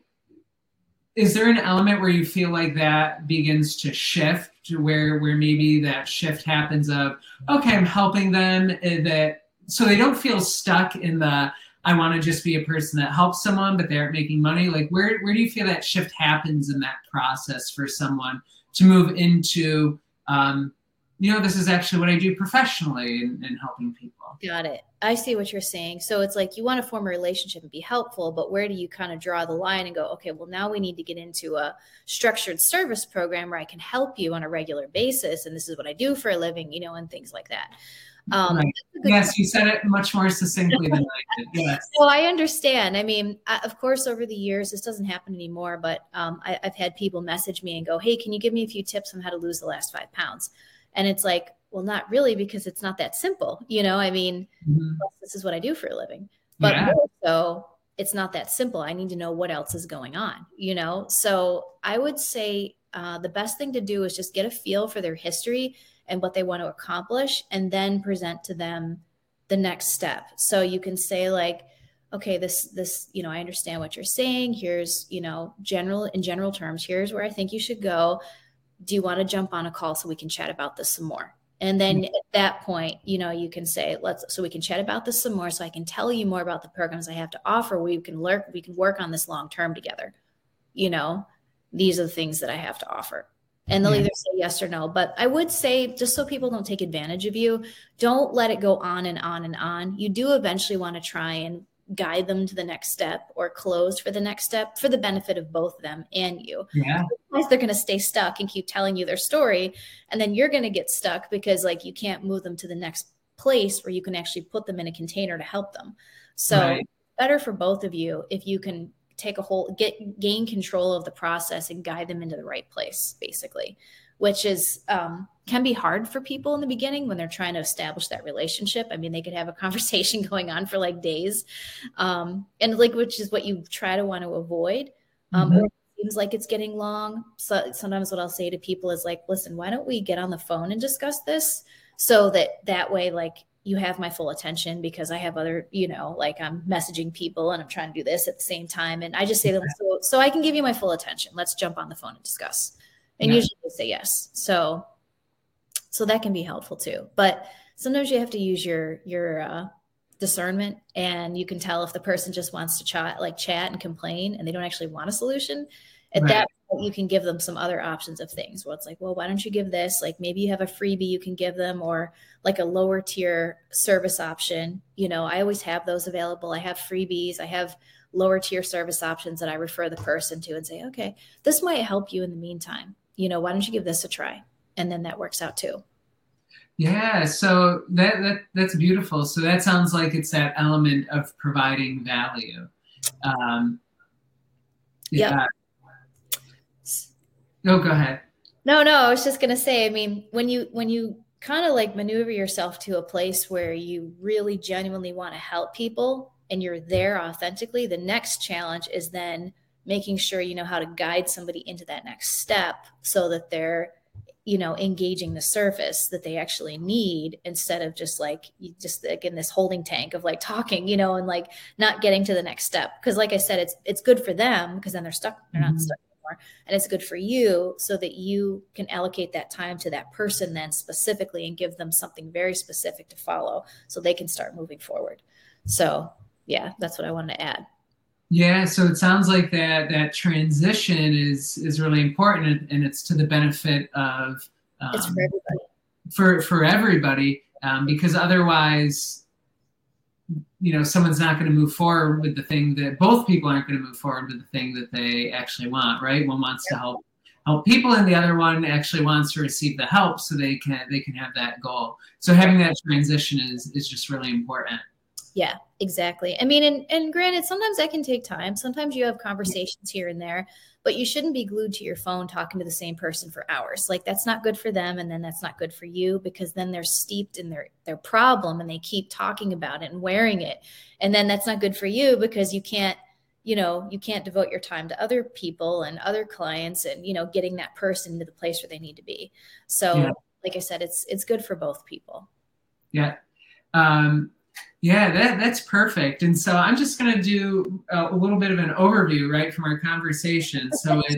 Speaker 1: is there an element where you feel like that begins to shift, to where where maybe that shift happens of, okay, I'm helping them, that so they don't feel stuck in the I want to just be a person that helps someone, but they aren't making money? Like where where do you feel that shift happens in that process for someone to move into um, you know, this is actually what I do professionally in, in helping people?
Speaker 2: Got it. I see what you're saying. So it's like you want to form a relationship and be helpful, but where do you kind of draw the line and go, okay, well, now we need to get into a structured service program where I can help you on a regular basis. And this is what I do for a living, you know, and things like that.
Speaker 1: Um, right. Yes, question. You said it much more succinctly than I did. Yes.
Speaker 2: Well, I understand. I mean, I, of course, over the years, this doesn't happen anymore, but um, I, I've had people message me and go, hey, can you give me a few tips on how to lose the last five pounds? And it's like, well, not really, because it's not that simple. You know, I mean, mm-hmm. This is what I do for a living, but yeah. More so it's not that simple. I need to know what else is going on, you know? So I would say uh, the best thing to do is just get a feel for their history and what they want to accomplish, and then present to them the next step. So you can say like, okay, this, this, you know, I understand what you're saying. Here's, you know, general, in general terms, here's where I think you should go. Do you want to jump on a call so we can chat about this some more? And then at that point, you know, you can say, let's, so we can chat about this some more, so I can tell you more about the programs I have to offer. We can learn, we can work on this long-term together. You know, these are the things that I have to offer. And they'll yeah. either say yes or no. But I would say, just so people don't take advantage of you, don't let it go on and on and on. You do eventually want to try and guide them to the next step, or close for the next step, for the benefit of both them and you.
Speaker 1: Yeah.
Speaker 2: Otherwise, they're going to stay stuck and keep telling you their story. And then you're going to get stuck because like you can't move them to the next place where you can actually put them in a container to help them. So right. better for both of you if you can take a whole, get, gain control of the process and guide them into the right place, basically, which is, um, can be hard for people in the beginning when they're trying to establish that relationship. I mean, they could have a conversation going on for like days. Um, and like, which is what you try to want to avoid. Um, mm-hmm. Or it seems like it's getting long. So sometimes what I'll say to people is like, listen, why don't we get on the phone and discuss this so that that way, like, you have my full attention, because I have other, you know, like I'm messaging people and I'm trying to do this at the same time. And I just say to them, so, so I can give you my full attention. Let's jump on the phone and discuss. And yeah. usually they say yes. So, so that can be helpful too. But sometimes you have to use your, your uh, discernment, and you can tell if the person just wants to chat, like chat and complain, and they don't actually want a solution. At right. that point, you can give them some other options of things. Well, it's like, well, why don't you give this? Like maybe you have a freebie you can give them, or like a lower tier service option. You know, I always have those available. I have freebies. I have lower tier service options that I refer the person to and say, okay, this might help you in the meantime. You know, why don't you give this a try? And then that works out too.
Speaker 1: Yeah, so that, that that's beautiful. So that sounds like it's that element of providing value. Um, yeah. Yep. No, go ahead.
Speaker 2: No, no, I was just gonna say, I mean, when you when you kind of like maneuver yourself to a place where you really genuinely want to help people and you're there authentically, the next challenge is then making sure you know how to guide somebody into that next step so that they're, you know, engaging the surface that they actually need, instead of just like, you just like in this holding tank of like talking, you know, and like not getting to the next step. Cause like I said, it's, it's good for them because then they're stuck, they're mm-hmm. not stuck anymore. And it's good for you so that you can allocate that time to that person then specifically and give them something very specific to follow so they can start moving forward. So yeah, that's what I wanted to add.
Speaker 1: Yeah, so it sounds like that that transition is is really important, and it's to the benefit of um,
Speaker 2: it's for everybody.
Speaker 1: For for everybody, um, because otherwise, you know, someone's not going to move forward with the thing that both people aren't going to move forward with the thing that they actually want. Right? One wants yep. to help help people, and the other one actually wants to receive the help so they can they can have that goal. So having that transition is is just really important.
Speaker 2: Yeah, exactly. I mean, and, and granted, sometimes that can take time. Sometimes you have conversations here and there, but you shouldn't be glued to your phone talking to the same person for hours. Like that's not good for them. And then that's not good for you, because then they're steeped in their, their problem and they keep talking about it and wearing it. And then that's not good for you because you can't, you know, you can't devote your time to other people and other clients and, you know, getting that person to the place where they need to be. So yeah. like I said, it's, it's good for both people.
Speaker 1: Yeah. Um, Yeah, that, that's perfect. And so I'm just going to do a, a little bit of an overview, right, from our conversation. So it's,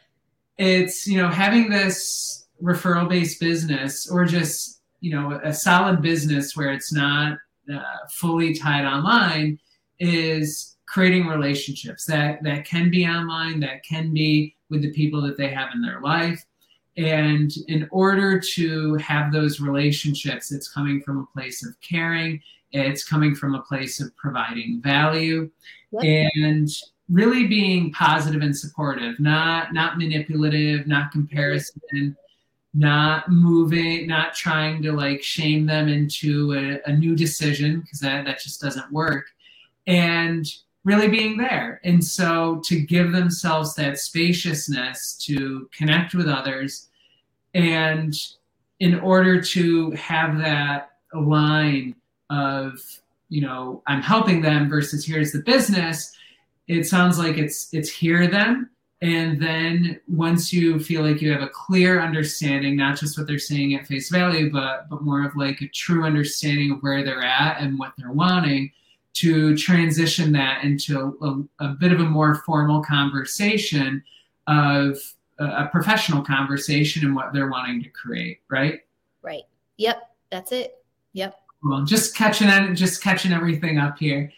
Speaker 1: it's, you know, having this referral-based business, or just, you know, a solid business where it's not uh, fully tied online, is creating relationships that, that can be online, that can be with the people that they have in their life. And in order to have those relationships, it's coming from a place of caring. It's coming from a place of providing value, yep. and really being positive and supportive, not, not manipulative, not comparison, not moving, not trying to like shame them into a, a new decision, because that, that just doesn't work, and really being there. And so to give themselves that spaciousness to connect with others, and in order to have that align of, you know, I'm helping them versus here's the business, it sounds like it's it's hear them. And then once you feel like you have a clear understanding, not just what they're saying at face value, but but more of like a true understanding of where they're at and what they're wanting, to transition that into a, a bit of a more formal conversation of a, a professional conversation and what they're wanting to create, right?
Speaker 2: Right. Yep. That's it. Yep.
Speaker 1: Well, just catching it, just catching everything up here.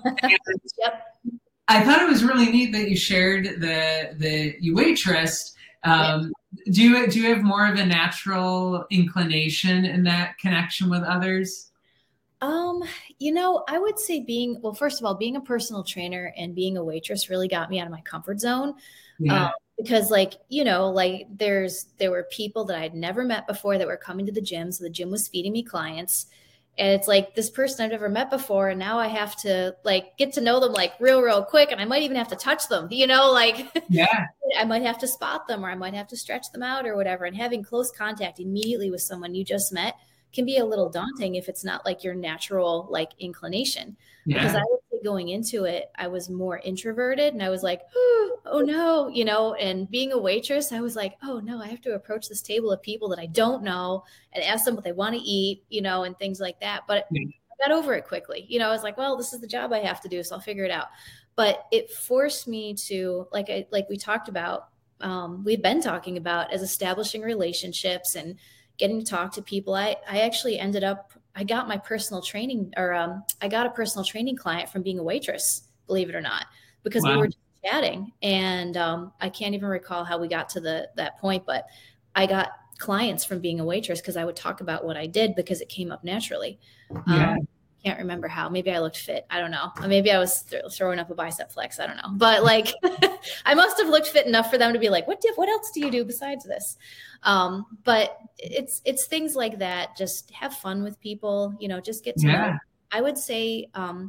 Speaker 2: Yep.
Speaker 1: I thought it was really neat that you shared the the you waitressed. Um, yep. Do you do you have more of a natural inclination in that connection with others?
Speaker 2: Um, you know, I would say being well. First of all, being a personal trainer and being a waitress really got me out of my comfort zone.
Speaker 1: Yeah.
Speaker 2: Um, because like, you know, like there's there were people that I'd never met before that were coming to the gym. So the gym was feeding me clients. And it's like this person I've never met before. And now I have to like get to know them like real, real quick. And I might even have to touch them, you know, like
Speaker 1: Yeah.
Speaker 2: I might have to spot them or I might have to stretch them out or whatever. And having close contact immediately with someone you just met can be a little daunting if it's not like your natural like inclination.
Speaker 1: Yeah.
Speaker 2: Because I would say going into it, I was more introverted and I was like, oh no, you know, and being a waitress, I was like, oh no, I have to approach this table of people that I don't know and ask them what they want to eat, you know, and things like that. But yeah. I got over it quickly. You know, I was like, well, this is the job I have to do, so I'll figure it out. But it forced me to, like, I, like we talked about, um, we've been talking about as establishing relationships and getting to talk to people. I, I actually ended up, I got my personal training or um, I got a personal training client from being a waitress, believe it or not, because wow. we were just chatting. And um, I can't even recall how we got to the that point, but I got clients from being a waitress because I would talk about what I did because it came up naturally.
Speaker 1: Yeah.
Speaker 2: Um, can't remember how. Maybe I looked fit. I don't know. Maybe I was th- throwing up a bicep flex. I don't know. But like, I must have looked fit enough for them to be like, what do, what else do you do besides this? Um, but it's, it's things like that. Just have fun with people, you know, just get to
Speaker 1: yeah.
Speaker 2: know. I would say um,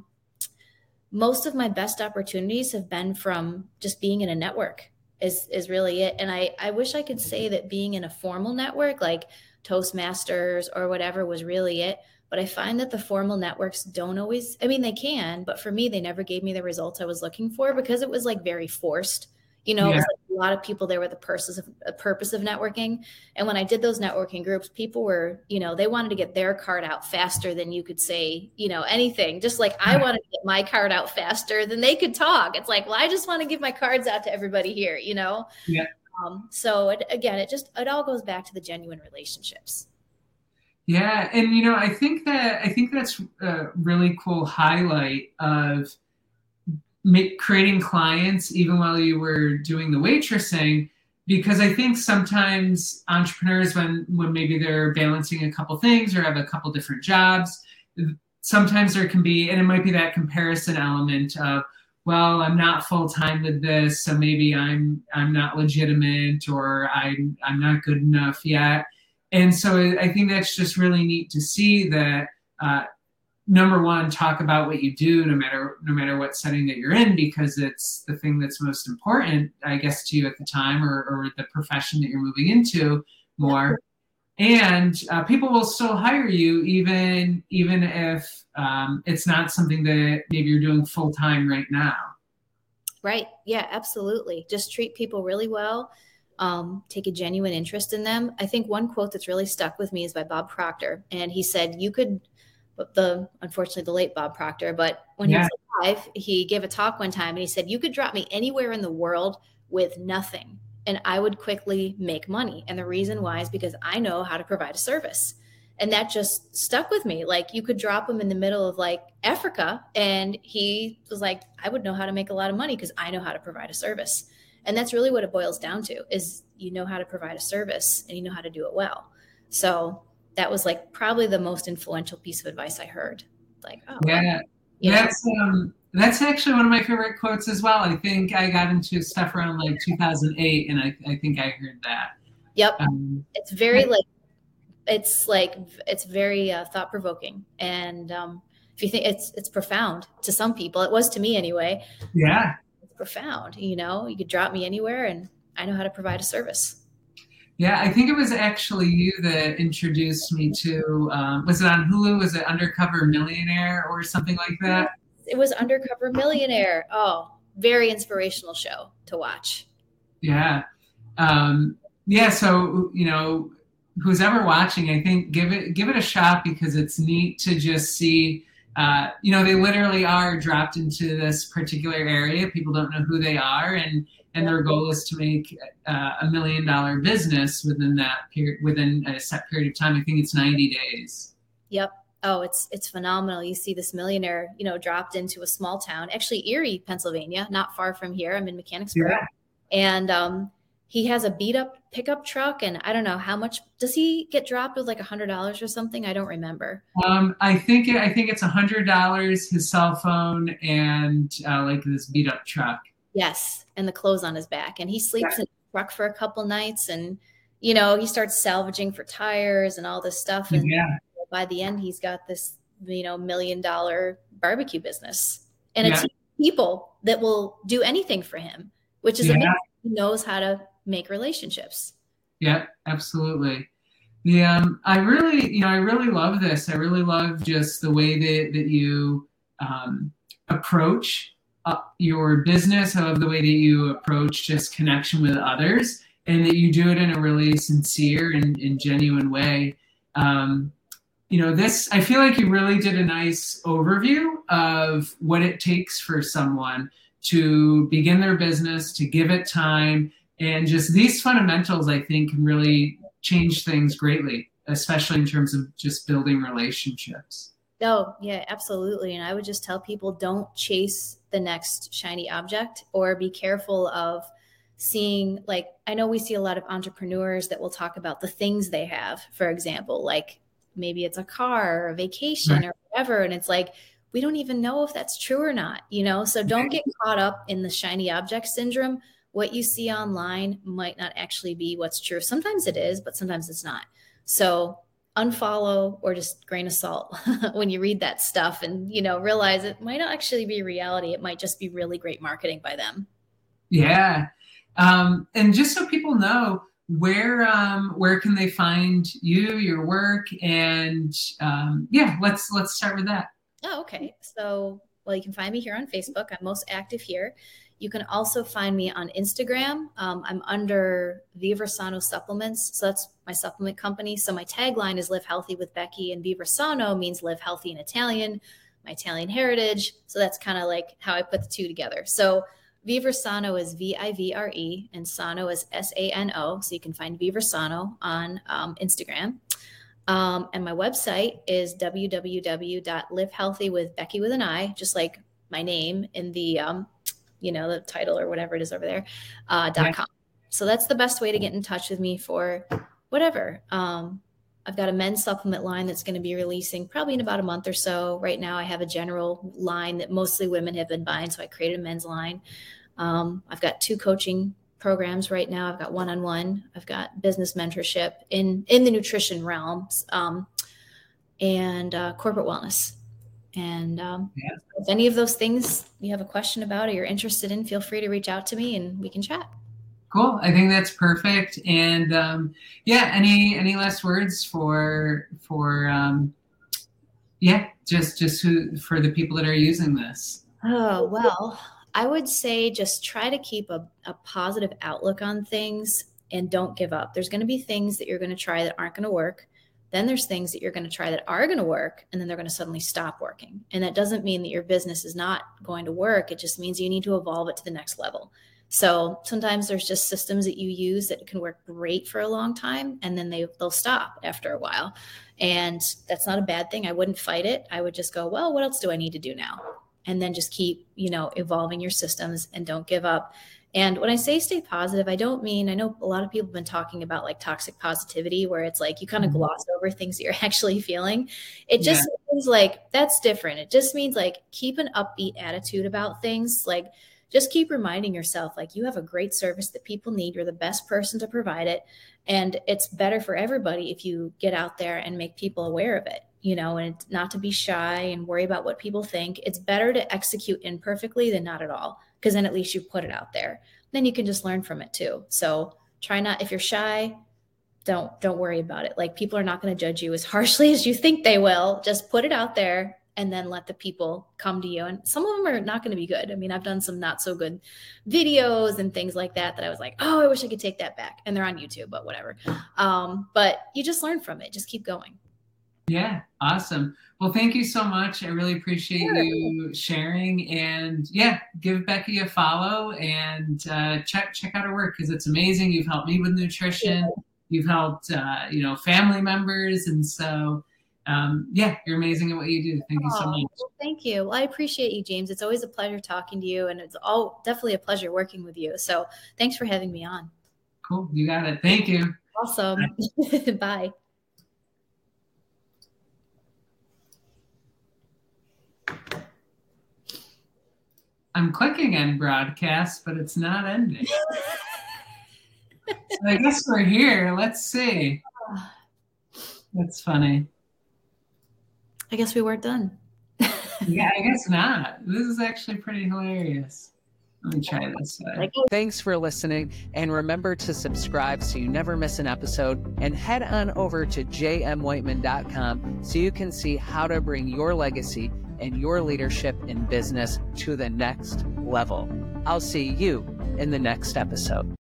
Speaker 2: most of my best opportunities have been from just being in a network is, is really it. And I, I wish I could say that being in a formal network like Toastmasters or whatever was really it. But I find that the formal networks don't always, I mean, they can, but for me, they never gave me the results I was looking for because it was like very forced. You know, yeah. It was like a lot of people there with the purpose of, a purpose of networking. And when I did those networking groups, people were, you know, they wanted to get their card out faster than you could say, you know, anything. Just like I wanted to get my card out faster than they could talk. It's like, well, I just want to give my cards out to everybody here, you know?
Speaker 1: Yeah.
Speaker 2: Um, so it, again, it just, it all goes back to the genuine relationships.
Speaker 1: Yeah. And, you know, I think that, I think that's a really cool highlight of make, creating clients even while you were doing the waitressing, because I think sometimes entrepreneurs, when, when maybe they're balancing a couple things or have a couple different jobs, sometimes there can be, and it might be that comparison element of, well, I'm not full-time with this, so maybe I'm, I'm not legitimate or I'm, I'm not good enough yet. And so I think that's just really neat to see that, uh, number one, talk about what you do no matter no matter what setting that you're in, because it's the thing that's most important, I guess, to you at the time or, or the profession that you're moving into more. And uh, people will still hire you even, even if um, it's not something that maybe you're doing full-time right now.
Speaker 2: Right. Yeah, absolutely. Just treat people really well. Um, take a genuine interest in them. I think one quote that's really stuck with me is by Bob Proctor. And he said, you could, the, unfortunately the late Bob Proctor, but when yeah. he was alive, he gave a talk one time and he said, you could drop me anywhere in the world with nothing and I would quickly make money. And the reason why is because I know how to provide a service. And that just stuck with me. Like you could drop him in the middle of like Africa. And he was like, I would know how to make a lot of money because I know how to provide a service. And that's really what it boils down to is you know how to provide a service and you know how to do it well. So that was like probably the most influential piece of advice I heard. Like, oh,
Speaker 1: yeah, that's, um, that's actually one of my favorite quotes as well. I think I got into stuff around like two thousand eight and I, I think I heard that.
Speaker 2: Yep. Um, it's very like, it's like, it's very uh, thought provoking. And um, if you think it's, it's profound to some people, it was to me anyway.
Speaker 1: Yeah.
Speaker 2: Profound, you know, you could drop me anywhere and I know how to provide a service.
Speaker 1: Yeah, I think it was actually you that introduced me to, um, was it on Hulu? Was it Undercover Millionaire or something like that?
Speaker 2: It was Undercover Millionaire. Oh, very inspirational show to watch.
Speaker 1: Yeah. Um, yeah. So, you know, who's ever watching, I think give it, give it a shot because it's neat to just see. Uh, you know, they literally are dropped into this particular area. People don't know who they are, and and their goal is to make uh, a million dollar business within that period, within a set period of time. I think it's ninety days.
Speaker 2: Yep. Oh, it's it's phenomenal. You see this millionaire, you know, dropped into a small town, actually Erie, Pennsylvania, not far from here. I'm in Mechanicsburg, yeah. and um, he has a beat up pickup truck. And I don't know how much does he get dropped with, like a hundred dollars or something? I don't remember.
Speaker 1: Um, I think, it, I think it's a hundred dollars, his cell phone and uh, like this beat up truck.
Speaker 2: Yes. And the clothes on his back and he sleeps yeah. in the truck for a couple nights and, you know, he starts salvaging for tires and all this stuff. And
Speaker 1: yeah.
Speaker 2: by the end, he's got this, you know, million dollar barbecue business. And
Speaker 1: Yeah.
Speaker 2: it's people that will do anything for him, which is
Speaker 1: Yeah.
Speaker 2: amazing. He knows how to make relationships.
Speaker 1: Yeah, absolutely. Yeah, um, I really, you know, I really love this. I really love just the way that, that you um, approach uh, your business. I love the way that you approach just connection with others, and that you do it in a really sincere and, and genuine way. Um, you know, this, I feel like you really did a nice overview of what it takes for someone to begin their business, to give it time, and just these fundamentals, I think, can really change things greatly, especially in terms of just building relationships.
Speaker 2: Oh, yeah, absolutely. And I would just tell people, don't chase the next shiny object, or be careful of seeing, like, I know we see a lot of entrepreneurs that will talk about the things they have, for example, like maybe it's a car or a vacation, right, or whatever. And it's like, we don't even know if that's true or not, you know? So don't get caught up in the shiny object syndrome. What you see online might not actually be what's true. Sometimes it is, but sometimes it's not. So unfollow, or just grain of salt when you read that stuff, and, you know, realize it might not actually be reality. It might just be really great marketing by them.
Speaker 1: Yeah. Um, and just so people know, where um, where can they find you, your work, and um, yeah, let's let's start with that.
Speaker 2: Oh, okay. So, well, you can find me here on Facebook. I'm most active here. You can also find me on Instagram. Um, I'm under Viversano Supplements. So that's my supplement company. So my tagline is Live Healthy with Becky, and Viversano means live healthy in Italian, my Italian heritage. So that's kind of like how I put the two together. So Viversano is V I V R E, and Sano is S A N O. So you can find Viversano on um, Instagram. Um, and my website is w w w dot live healthy with Becky with an I, just like my name in the, um, you know, the title or whatever it is over there, uh, dot com. So that's the best way to get in touch with me for whatever. Um, I've got a men's supplement line that's going to be releasing probably in about a month or so. Right now I have a general line that mostly women have been buying, so I created a men's line. Um, I've got two coaching programs right now. I've got one-on-one, I've got business mentorship in, in the nutrition realms, um, and uh, corporate wellness. And um, yeah. If any of those things you have a question about or you're interested in, feel free to reach out to me and we can chat.
Speaker 1: Cool. I think that's perfect. And um, yeah, any any last words for for um, yeah, just just who, for the people that are using this?
Speaker 2: Oh, well, I would say just try to keep a, a positive outlook on things and don't give up. There's going to be things that you're going to try that aren't going to work. Then there's things that you're going to try that are going to work, and then they're going to suddenly stop working. And that doesn't mean that your business is not going to work. It just means you need to evolve it to the next level. So sometimes there's just systems that you use that can work great for a long time, and then they, they'll stop after a while. And that's not a bad thing. I wouldn't fight it. I would just go, well, what else do I need to do now? And then just keep, you know, evolving your systems and don't give up. And when I say stay positive, I don't mean, I know a lot of people have been talking about like toxic positivity, where it's like you kind of gloss over things that you're actually feeling. It just yeah. means like, that's different. It just means like keep an upbeat attitude about things. Like just keep reminding yourself, like you have a great service that people need. You're the best person to provide it. And it's better for everybody if you get out there and make people aware of it, you know, and not to be shy and worry about what people think. It's better to execute imperfectly than not at all, because then at least you put it out there. Then you can just learn from it too. So try not, if you're shy, don't, don't worry about it. Like people are not going to judge you as harshly as you think they will. Just put it out there and then let the people come to you. And some of them are not going to be good. I mean, I've done some not so good videos and things like that, that I was like, oh, I wish I could take that back. And they're on YouTube, but whatever. Um, but you just learn from it. Just keep going.
Speaker 1: Yeah. Awesome. Well, thank you so much. I really appreciate sure. you sharing, and yeah, give Becky a follow and uh, check, check out her work, because it's amazing. You've helped me with nutrition. Yeah. You've helped, uh, you know, family members. And so, um, yeah, you're amazing at what you do. Thank you so much.
Speaker 2: Well, thank you. Well, I appreciate you, James. It's always a pleasure talking to you, and it's all definitely a pleasure working with you. So thanks for having me on.
Speaker 1: Cool. You got it. Thank you.
Speaker 2: Awesome. Bye. Bye.
Speaker 1: I'm clicking end broadcast, but it's not ending. So I guess we're here. Let's see. That's funny.
Speaker 2: I guess we weren't done.
Speaker 1: Yeah, I guess not. This is actually pretty hilarious. Let me try this side.
Speaker 2: Like,
Speaker 3: Thanks for listening, and remember to subscribe so you never miss an episode, and head on over to j m whiteman dot com so you can see how to bring your legacy and your leadership in business to the next level. I'll see you in the next episode.